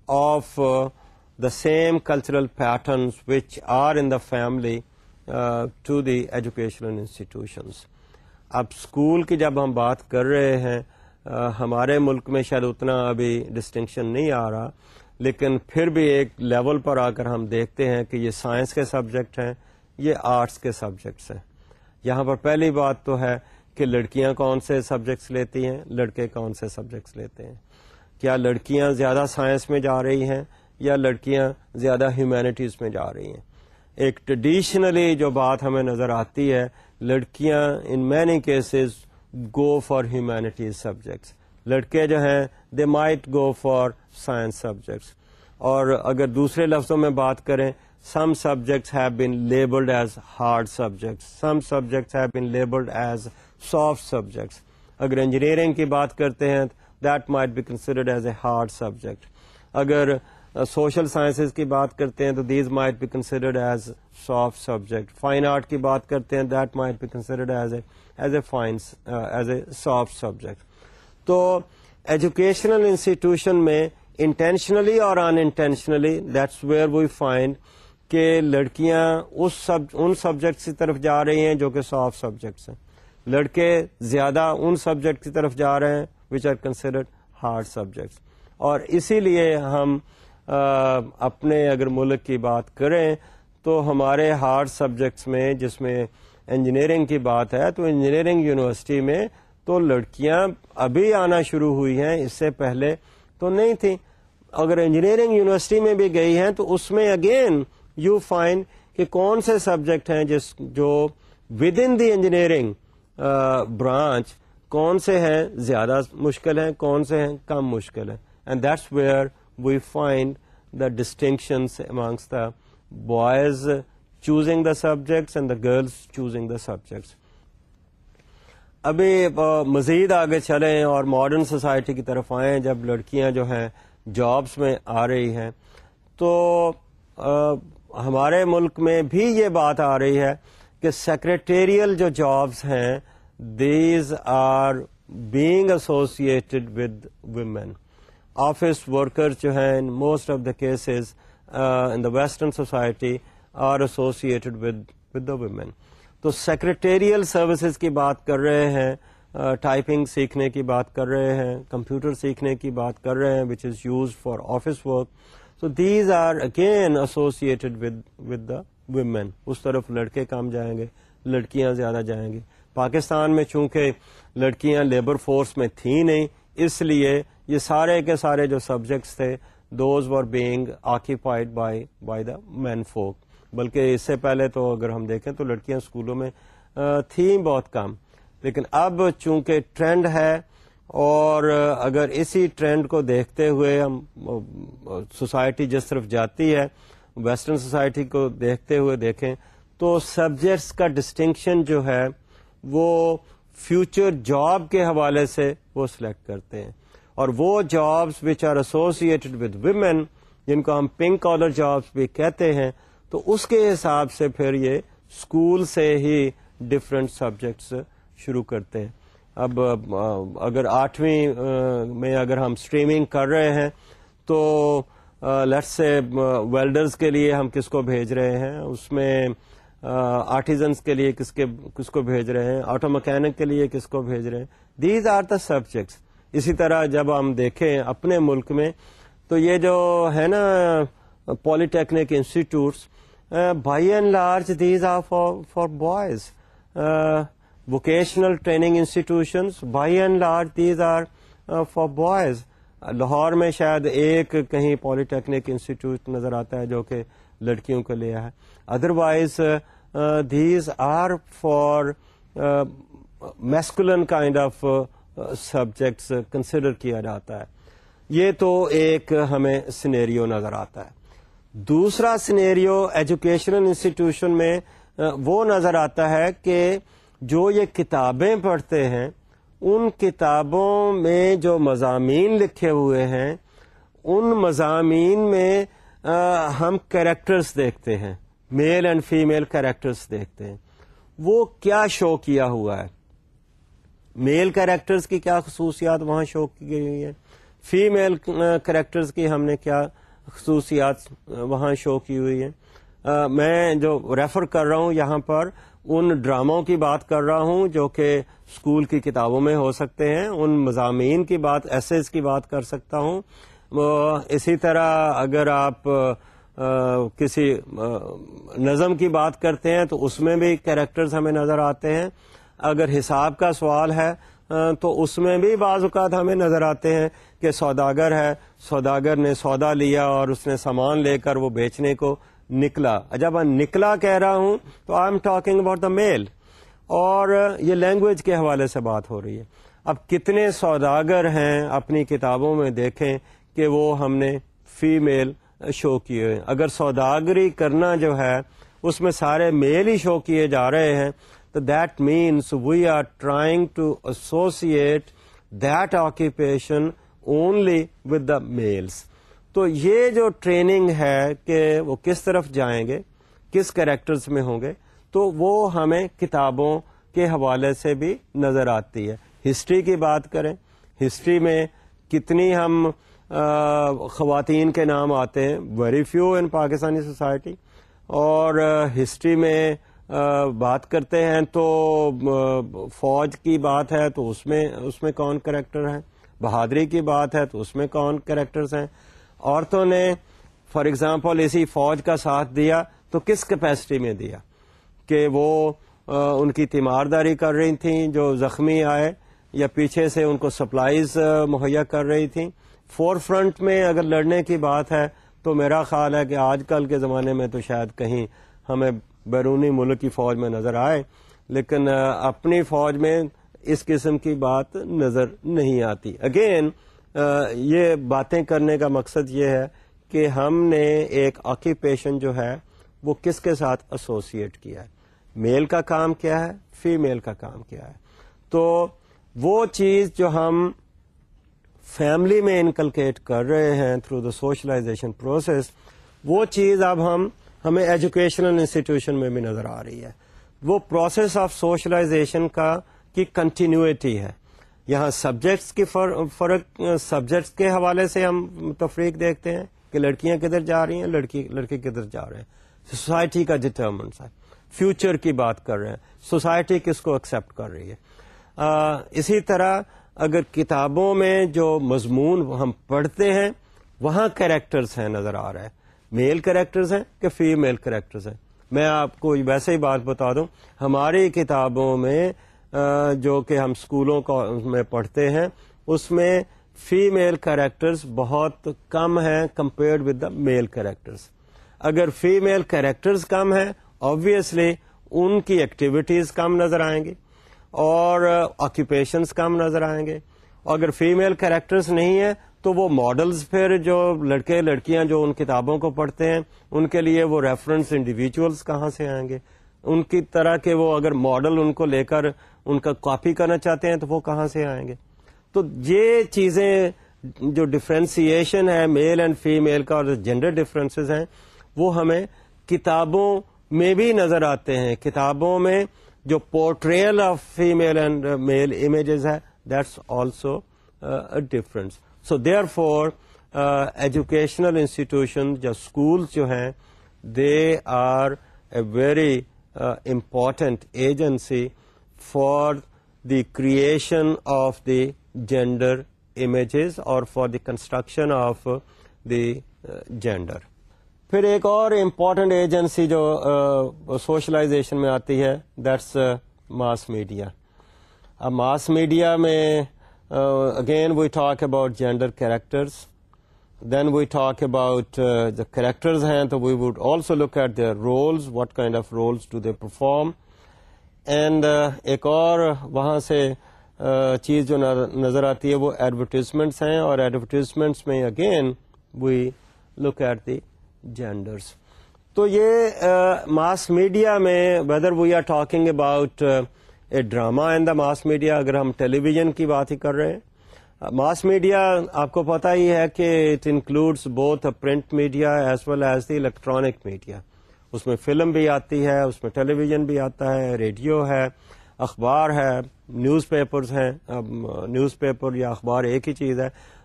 of uh, the same cultural patterns which are in the family uh, to the educational institutions. اب اسکول کی جب ہم بات کر رہے ہیں, ہمارے ملک میں شاید اتنا ابھی ڈسٹنکشن نہیں آ رہا, لیکن پھر بھی ایک لیول پر آ کر ہم دیکھتے ہیں کہ یہ سائنس کے سبجیکٹ ہیں, یہ آرٹس کے سبجیکٹس ہیں. یہاں پر پہلی بات تو ہے کہ لڑکیاں کون سے سبجیکٹس لیتی ہیں, لڑکے کون سے سبجیکٹس لیتے ہیں. کیا لڑکیاں زیادہ سائنس میں جا رہی ہیں یا لڑکیاں زیادہ ہیومینٹیز میں جا رہی ہیں؟ ایک ٹریڈیشنلی جو بات ہمیں نظر آتی ہے, لڑکیاں in many cases go for humanities subjects, لڑکے جو ہیں they might go for science subjects. اور اگر دوسرے لفظوں میں بات کریں, some subjects have been labelled as hard subjects, some subjects have been labelled as soft subjects. اگر انجینئرنگ کی بات کرتے ہیں that might be considered as a hard subject. اگر سوشل سائنسز کی بات کرتے ہیں تو these might be considered as soft subject. Fine art کی بات کرتے ہیں that might be considered as a as a fine as a soft subject. تو ایجوکیشنل انسٹیٹیوشن میں انٹینشنلی اور unintentionally that's where we find کہ لڑکیاں اس سب ان سبجیکٹس کی طرف جا رہی ہیں جو کہ سافٹ سبجیکٹس ہیں, لڑکے زیادہ ان سبجیکٹ کی طرف جا رہے ہیں which are considered hard subjects. اور اسی لیے ہم آ, اپنے اگر ملک کی بات کریں تو ہمارے ہارڈ سبجیکٹس میں جس میں انجینئرنگ کی بات ہے تو انجینئرنگ یونیورسٹی میں تو لڑکیاں ابھی آنا شروع ہوئی ہیں, اس سے پہلے تو نہیں تھیں. اگر انجینئرنگ یونیورسٹی میں بھی گئی ہیں تو اس میں اگین یو فائنڈ کہ کون سے سبجیکٹ ہیں جس جو with in the engineering branch کون سے ہیں زیادہ مشکل ہیں, کون سے ہیں کم مشکل ہیں. And that's where we find the distinctions amongst the boys choosing the subjects and the girls choosing the subjects. ابھی مزید آگے چلیں اور ماڈرن سوسائٹی کی طرف آئیں, جب لڑکیاں جو ہیں جابس میں آ رہی ہیں تو ہمارے ملک میں بھی یہ بات آ رہی ہے کہ سیکریٹریل جو جابس ہیں these are being associated with women. Office workers جو ہیں most of the cases in the western society are associated with with the women. تو سیکریٹریل سروسز کی بات کر رہے ہیں, ٹائپنگ uh, سیکھنے کی بات کر رہے ہیں, کمپیوٹر سیکھنے کی بات کر رہے ہیں which is used for office work. So these are again associated with with the women. اس طرف لڑکے کم جائیں گے, لڑکیاں زیادہ جائیں گی. پاکستان میں چونکہ لڑکیاں لیبر فورس میں تھیں نہیں, اس لیے یہ سارے کے سارے جو سبجیکٹس تھے those were being occupied by by the men folk. بلکہ اس سے پہلے تو اگر ہم دیکھیں تو لڑکیاں اسکولوں میں تھیں بہت کم, لیکن اب چونکہ ٹرینڈ ہے اور اگر اسی ٹرینڈ کو دیکھتے ہوئے ہم سوسائٹی جس طرف جاتی ہے ویسٹرن سوسائٹی کو دیکھتے ہوئے دیکھیں تو سبجیکٹس کا ڈسٹنکشن جو ہے وہ فیوچر جاب کے حوالے سے وہ سلیکٹ کرتے ہیں. اور وہ jobs which are associated with women جن کو ہم پنک کالر جابس بھی کہتے ہیں, تو اس کے حساب سے پھر یہ اسکول سے ہی ڈفرینٹ سبجیکٹس شروع کرتے ہیں. اب اگر آٹھویں میں اگر ہم اسٹریمنگ کر رہے ہیں تو لیٹس سے ویلڈرز کے لیے ہم کس کو بھیج رہے ہیں, اس میں آرٹیزنس کے لیے کس کے کس کو بھیج رہے ہیں, آٹو مکینک کے لیے کس کو بھیج رہے ہیں. These are the subjects. اسی طرح جب ہم دیکھیں اپنے ملک میں تو یہ جو ہے نا polytechnic institutes by and large these are for for boys. Vocational training institutions by and large these are for boys. Lahore میں شاید ایک کہیں پالی ٹیکنک انسٹیٹیوٹ نظر آتا ہے جو کہ لڑکیوں کے لیے ہے, otherwise these are for masculine kind of subjects consider کیا جاتا ہے. یہ تو ایک ہمیں سینیریو نظر آتا ہے. دوسرا سینیریو ایجوکیشنل انسٹیٹیوشن میں وہ نظر آتا ہے کہ جو یہ کتابیں پڑھتے ہیں ان کتابوں میں جو مضامین لکھے ہوئے ہیں ان مضامین میں ہم کریکٹرز دیکھتے ہیں, میل اینڈ فیمیل کریکٹرز دیکھتے ہیں. وہ کیا شو کیا ہوا ہے, میل کریکٹرز کی کیا خصوصیات وہاں شو کی گئی ہوئی ہیں, فیمیل کریکٹرز کی ہم نے کیا خصوصیات وہاں شو کی ہوئی ہیں. میں جو ریفر کر رہا ہوں یہاں پر ان ڈراموں کی بات کر رہا ہوں جو کہ اسکول کی کتابوں میں ہو سکتے ہیں, ان مضامین کی بات, ایسیز کی بات کر سکتا ہوں. اسی طرح اگر آپ کسی نظم کی بات کرتے ہیں تو اس میں بھی کریکٹرز ہمیں نظر آتے ہیں. اگر حساب کا سوال ہے تو اس میں بھی بعض اوقات ہمیں نظر آتے ہیں کہ سوداگر ہے, سوداگر نے سودا لیا اور اس نے سامان لے کر وہ بیچنے کو نکلا. جب میں نکلا کہہ رہا ہوں تو I am talking about the male, اور یہ لینگویج کے حوالے سے بات ہو رہی ہے. اب کتنے سوداگر ہیں اپنی کتابوں میں دیکھیں کہ وہ ہم نے فیمیل شو کیے ہوئے ہیں. اگر سوداگری کرنا جو ہے اس میں سارے میل ہی شو کیے جا رہے ہیں تو that means we are trying to associate that occupation only with the males. تو یہ جو ٹریننگ ہے کہ وہ کس طرف جائیں گے, کس کریکٹرز میں ہوں گے, تو وہ ہمیں کتابوں کے حوالے سے بھی نظر آتی ہے. ہسٹری کی بات کریں, ہسٹری میں کتنی ہم خواتین کے نام آتے ہیں, very few in Pakistani society. اور ہسٹری میں بات کرتے ہیں تو فوج کی بات ہے تو اس میں اس میں کون کریکٹر ہیں, بہادری کی بات ہے تو اس میں کون کریکٹرز ہیں. عورتوں نے فار ایگزامپل اسی فوج کا ساتھ دیا تو کس کیپیسٹی میں دیا, کہ وہ ان کی تیمارداری کر رہی تھیں جو زخمی آئے, یا پیچھے سے ان کو سپلائیز مہیا کر رہی تھیں. فور فرنٹ میں اگر لڑنے کی بات ہے تو میرا خیال ہے کہ آج کل کے زمانے میں تو شاید کہیں ہمیں بیرونی ملک کی فوج میں نظر آئے, لیکن اپنی فوج میں اس قسم کی بات نظر نہیں آتی. اگین یہ باتیں کرنے کا مقصد یہ ہے کہ ہم نے ایک آکیوپیشن جو ہے وہ کس کے ساتھ ایسوسیٹ کیا ہے, میل کا کام کیا ہے, فیمیل کا کام کیا ہے. تو وہ چیز جو ہم فیملی میں انکلکیٹ کر رہے ہیں تھرو دا سوشلائزیشن پروسیس, وہ چیز اب ہم ہمیں ایجوکیشنل انسٹیٹیوشن میں بھی نظر آ رہی ہے. وہ پروسیس آف سوشلائزیشن کا کی کنٹینیوٹی ہے. یہاں سبجیکٹس کی فرق, سبجیکٹس کے حوالے سے ہم تفریق دیکھتے ہیں کہ لڑکیاں کدھر جا رہی ہیں, لڑکی لڑکے کدھر جا رہے ہیں. سوسائٹی کا ڈٹرمنٹس ہے, فیوچر کی بات کر رہے ہیں, سوسائٹی کس کو ایکسیپٹ کر رہی ہے. آ, اسی طرح اگر کتابوں میں جو مضمون ہم پڑھتے ہیں وہاں کریکٹرز ہیں نظر آ رہا ہے, میل کریکٹرز ہیں کہ فیمیل کریکٹرز ہیں. میں آپ کو ویسے ہی بات بتا دوں, ہماری کتابوں میں جو کہ ہم اسکولوں میں پڑھتے ہیں اس میں فیمیل کریکٹرز بہت کم ہیں compared with the male characters. اگر فیمیل کریکٹرز کم ہیں آبویسلی ان کی ایکٹیویٹیز کم نظر آئیں گی اور آکیوپیشنز کم نظر آئیں گے. اگر فیمیل کریکٹرز نہیں ہیں تو وہ ماڈلز پھر جو لڑکے لڑکیاں جو ان کتابوں کو پڑھتے ہیں ان کے لیے وہ ریفرنس انڈیویجولز کہاں سے آئیں گے, ان کی طرح کے وہ اگر ماڈل ان کو لے کر ان کا کاپی کرنا چاہتے ہیں تو وہ کہاں سے آئیں گے. تو یہ چیزیں جو ڈفرینسیشن ہے میل اینڈ فیمیل کا اور جینڈر ڈفرینسز ہیں وہ ہمیں کتابوں میں بھی نظر آتے ہیں. کتابوں میں جو portrayal of female and male images ہے that's also difference. So therefore educational institution یا اسکولس جو ہیں they are a very important agency for the creation of the gender images اور for the construction of the gender. پھر ایک اور امپورٹنٹ ایجنسی جو سوشلائزیشن uh, میں آتی ہے دیٹس ماس میڈیا. اب ماس میڈیا میں again we talk about gender characters, then we talk about جو کریکٹرز ہیں تو we would also look at their roles, what kind of roles do they perform. And ایک اور وہاں سے uh, چیز جو نظر آتی ہے وہ ایڈورٹیزمنٹس ہیں, اور ایڈورٹیزمنٹس میں again we look at the genders. تو یہ ماس میڈیا میں whether we are talking about a drama in the mass media, اگر ہم ٹیلی ویژن کی بات ہی کر رہے ہیں, ماس میڈیا آپ کو پتہ ہی ہے کہ it includes both print media as well as the electronic media. اس میں فلم بھی آتی ہے, اس میں ٹیلی ویژن بھی آتا ہے, ریڈیو ہے, اخبار ہے, نیوز پیپرز ہیں. نیوز پیپر یا اخبار ایک ہی چیز ہے.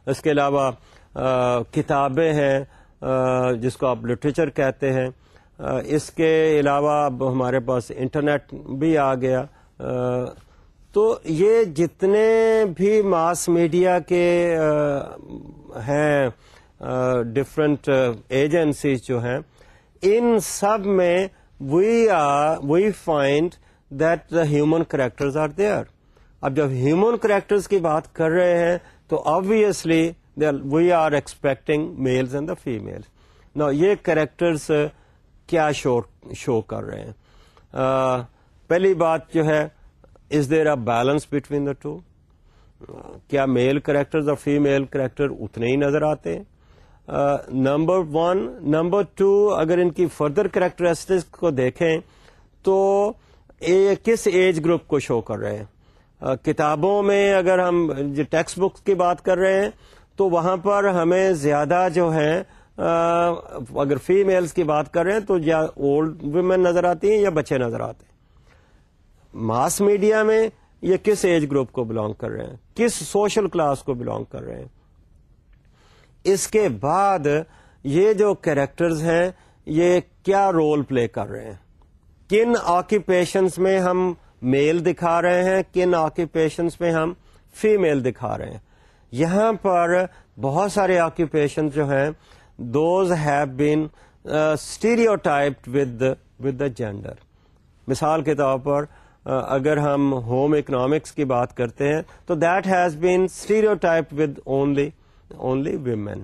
اس کے علاوہ کتابیں ہیں جس کو آپ لٹریچر کہتے ہیں. اس کے علاوہ اب ہمارے پاس انٹرنیٹ بھی آ گیا. تو یہ جتنے بھی ماس میڈیا کے ہیں ڈفرینٹ ایجنسیز جو ہیں, ان سب میں we are we find that the human characters are there. اب جب ہیومن کریکٹرز کی بات کر رہے ہیں تو obviously we are expecting males and the females. نا یہ کریکٹرز کیا شو شو کر رہے ہیں؟ uh, پہلی بات جو ہے, is there a balance between the two? کیا میل کریکٹرز اور فیمیل کریکٹر اتنے ہی نظر آتے ہیں؟ Number one. نمبر ٹو, اگر ان کی فردر کریکٹرسٹکس کو دیکھیں تو یہ کس ایج گروپ کو شو کر رہے ہیں؟ uh, کتابوں میں اگر ہم ٹیکسٹ بکس کی بات کر رہے ہیں تو وہاں پر ہمیں زیادہ جو ہے uh, اگر فیمیلز کی بات کر رہے ہیں تو یا اولڈ ویمن نظر آتی ہیں یا بچے نظر آتے ہیں. ماس میڈیا میں یہ کس ایج گروپ کو بلانگ کر رہے ہیں, کس سوشل کلاس کو بلانگ کر رہے ہیں؟ اس کے بعد یہ جو کریکٹرز ہیں یہ کیا رول پلے کر رہے ہیں؟ کن آکیپیشنز میں ہم میل دکھا رہے ہیں, کن آکیپیشنز میں ہم فیمیل دکھا رہے ہیں؟ یہاں پر بہت سارے آکیپیشن جو ہیں those have been stereotyped with with the gender. مثال کے طور پر اگر ہم ہوم اکنامکس کی بات کرتے ہیں تو that has been stereotyped with only only women,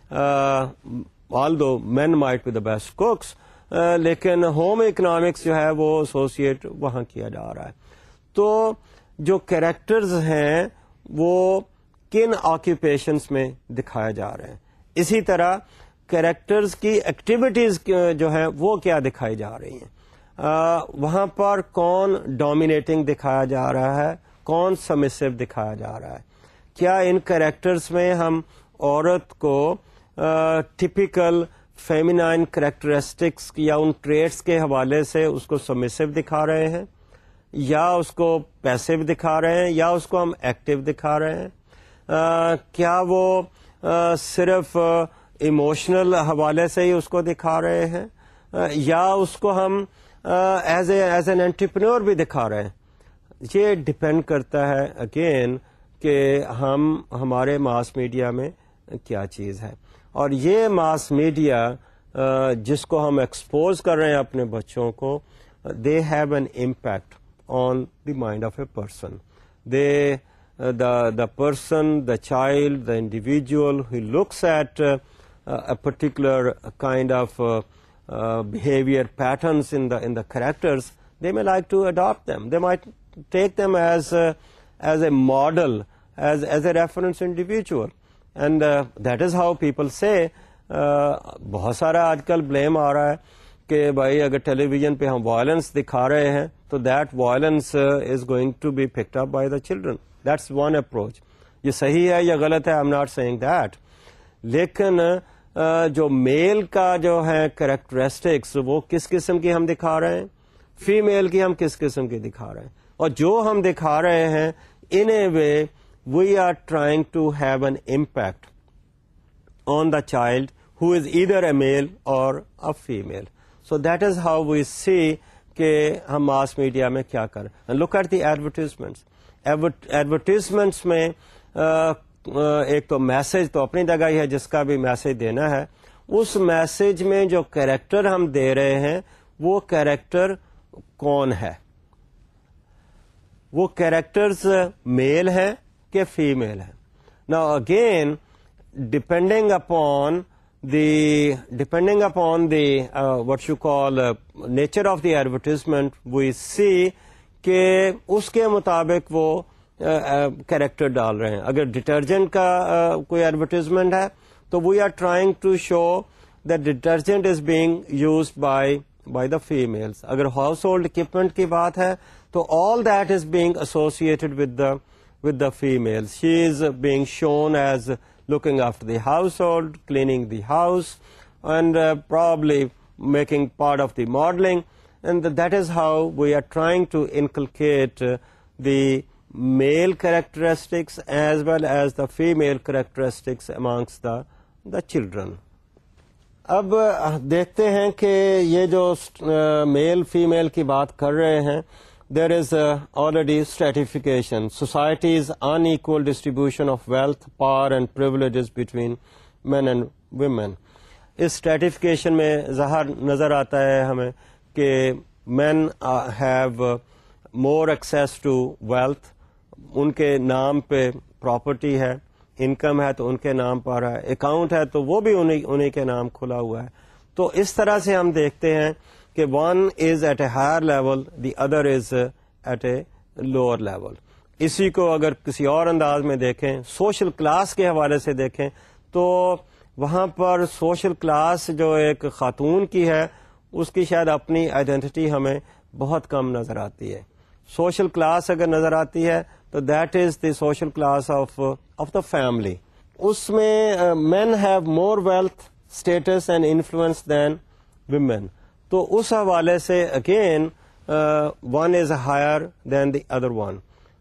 although men might be the best cooks, لیکن ہوم اکنامکس جو ہے وہ ایسوسیٹ وہاں کیا جا رہا ہے. تو جو کریکٹرز ہیں وہ کن آکیوپیشنس میں دکھائے جا رہے ہیں. اسی طرح کریکٹرز کی ایکٹیویٹیز جو ہیں وہ کیا دکھائی جا رہی ہیں, آ, وہاں پر کون ڈومینیٹنگ دکھایا جا رہا ہے, کون سبمسو دکھایا جا رہا ہے. کیا ان کریکٹرز میں ہم عورت کو ٹپیکل فیمینائن کریکٹرسٹکس یا ان ٹریٹس کے حوالے سے اس کو سبمسو دکھا رہے ہیں, یا اس کو پیسو دکھا رہے ہیں, یا اس کو ہم ایکٹیو دکھا رہے ہیں؟ آ, کیا وہ آ, صرف ایموشنل حوالے سے ہی اس کو دکھا رہے ہیں, آ, یا اس کو ہم as a as an entrepreneur بھی دکھا رہے ہیں؟ یہ ڈپینڈ کرتا ہے اگین کہ ہم ہمارے ماس میڈیا میں کیا چیز ہے. اور یہ ماس میڈیا جس کو ہم ایکسپوز کر رہے ہیں اپنے بچوں کو, they have an impact on the mind of a person. They the the person, the child, the individual who looks at uh, a particular kind of uh, uh, behavior patterns in the in the characters, they may like to adopt them. They might take them as a, as a model, as as a reference individual, and uh, that is how people say. بہت سارا آج کل بلیم آ رہا ہے کہ بھائی اگر ٹیلی ویژن پہ ہم وائلنس دکھا رہے ہیں تو that violence is going to be picked up by the children. That's one approach. یہ صحیح ہے یا غلط ہے, I'm not saying that. لیکن جو میل کا جو ہے کریکٹرسٹکس وہ کس قسم کی ہم دکھا رہے ہیں, فیمیل کی ہم کس قسم کی دکھا رہے ہیں, اور جو ہم دکھا رہے ہیں in a way we are trying to have an impact on the child who is either a male or a female. So that is how we see کہ ہم ماس میڈیا میں کیا کریں. Look at the advertisements. Advertisements میں ایک تو میسج تو اپنی جگہ ہی ہے, جس کا بھی میسج دینا ہے, اس میسج میں جو کریکٹر ہم دے رہے ہیں وہ کریکٹر کون ہے, وہ کریکٹرز میل ہیں کہ فیمیل ہیں. نا again depending upon the depending upon the what you call nature of the advertisement we see کہ اس کے مطابق وہ کریکٹر ڈال رہے ہیں. اگر ڈٹرجنٹ کا کوئی ایڈورٹیزمنٹ ہے تو we are trying to show that detergent is being used by by the females. اگر ہاؤس ہولڈ اکوپمنٹ کی بات ہے تو all that is being associated with the with the females. She is being shown as looking after the household, cleaning the house, and uh, probably making part of the modeling. And that is how we are trying to inculcate uh, the male characteristics as well as the female characteristics amongst the the children. اب دیکھتے ہیں کہ یہ جو میل فیمیل کی بات کر رہے ہیں, there is uh, already stratification, society's unequal distribution of wealth, power and privileges between men and women. اس اسٹریٹیفکیشن میں ظاہر نظر آتا ہے ہمیں کہ men have more access to wealth, ان کے نام پہ پراپرٹی ہے, انکم ہے تو ان کے نام پر ہے, اکاؤنٹ ہے تو وہ بھی انہی انہی کے نام کھلا ہوا ہے. تو اس طرح سے ہم دیکھتے ہیں کہ one is at a higher level, the other is at a lower level. اسی کو اگر کسی اور انداز میں دیکھیں, سوشل کلاس کے حوالے سے دیکھیں, تو وہاں پر سوشل کلاس جو ایک خاتون کی ہے اس کی شاید اپنی آئیڈینٹی ہمیں بہت کم نظر آتی ہے. سوشل کلاس اگر نظر آتی ہے تو that is the social class of of the family. اس میں men have more wealth, status and influence than women. تو اس حوالے سے again one is higher than the other one.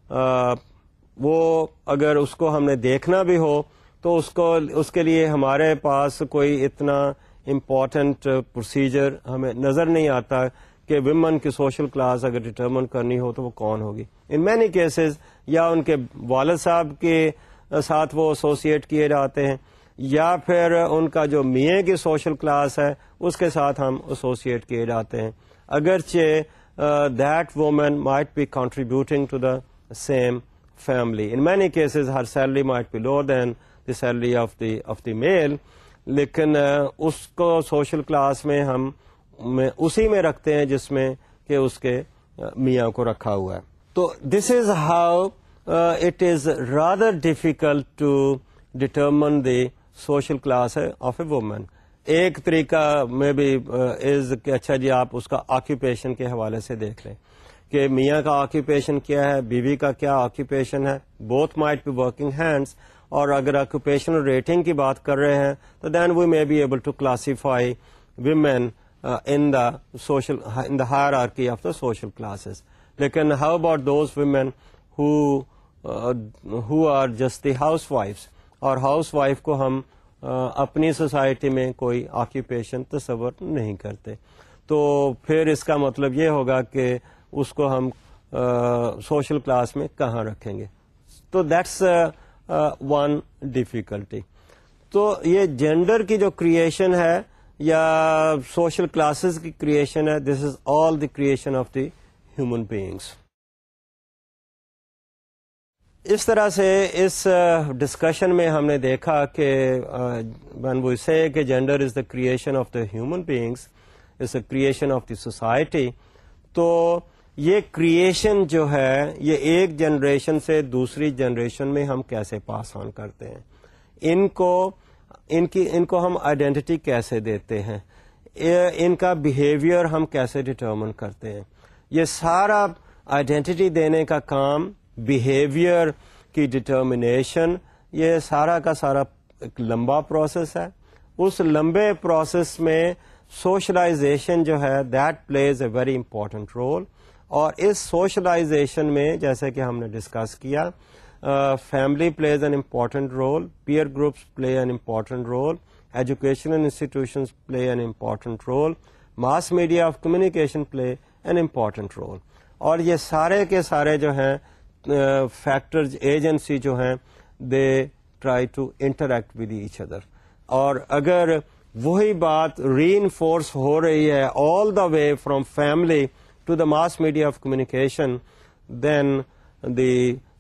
وہ اگر اس کو ہم نے دیکھنا بھی ہو تو اس کو اس کے لیے ہمارے پاس کوئی اتنا امپورٹنٹ پروسیجر ہمیں نظر نہیں آتا کہ ویمن کی سوشل کلاس اگر ڈٹرمن کرنی ہو تو وہ کون ہوگی. ان مینی کیسز یا ان کے والد صاحب کے ساتھ وہ ایسوسیٹ کیے جاتے ہیں, یا پھر ان کا جو میاں کی سوشل کلاس ہے اس کے ساتھ ہم ایسوسیٹ کیے جاتے ہیں, اگرچہ that woman might be contributing to the same family. In many cases her salary might be lower than the salary of the of the male, لیکن اس کو سوشل کلاس میں ہم اسی میں رکھتے ہیں جس میں کہ اس کے میاں کو رکھا ہوا ہے. تو this is how it is rather difficult to determine the social class of a woman. ایک طریقہ میں بھی از کہ اچھا جی آپ اس کا آکیوپیشن کے حوالے سے دیکھ لیں کہ میاں کا آکیوپیشن کیا ہے, بیوی کا کیا آکیوپیشن ہے. Both might be working hands. اور اگر آکوپیشنل ریٹنگ کی بات کر رہے ہیں تو then we may be able to classify women in the social in the hierarchy of the social classes. لیکن how about those women who are just the ہاؤس وائفس, اور ہاؤس وائف کو ہم اپنی سوسائٹی میں کوئی آکیوپیشن تصور نہیں کرتے. تو پھر اس کا مطلب یہ ہوگا کہ اس کو ہم سوشل کلاس میں کہاں رکھیں گے. تو دیٹس ون ڈیفیکلٹی. تو یہ جینڈر کی جو کریشن ہے یا سوشل کلاسز کی کریشن ہے, this is all the creation of the human beings. اس طرح سے اس ڈسکشن میں ہم نے دیکھا کہ when we say کہ gender is the creation of the human beings, is the creation of the society, تو یہ کریشن جو ہے یہ ایک جنریشن سے دوسری جنریشن میں ہم کیسے پاس آن کرتے ہیں, ان کو ان کی ان کو ہم آئیڈینٹی کیسے دیتے ہیں, ان کا بیہیویئر ہم کیسے ڈٹرمن کرتے ہیں. یہ سارا آئیڈینٹی دینے کا کام, بیہیویئر کی ڈٹرمنیشن, یہ سارا کا سارا ایک لمبا پروسیس ہے. اس لمبے پروسیس میں سوشلائزیشن جو ہے that plays a very important role. اور اس سوشلائزیشن میں جیسے کہ ہم نے ڈسکس کیا, family plays an important role, peer groups play an important role, educational institutions play an important role, mass media of communication play an important role. اور یہ سارے کے سارے جو ہیں فیکٹرز, ایجنسی جو ہیں, they try to interact with each other. اور اگر وہی بات ری انفورس ہو رہی ہے all the way from family to the mass media of communication, then the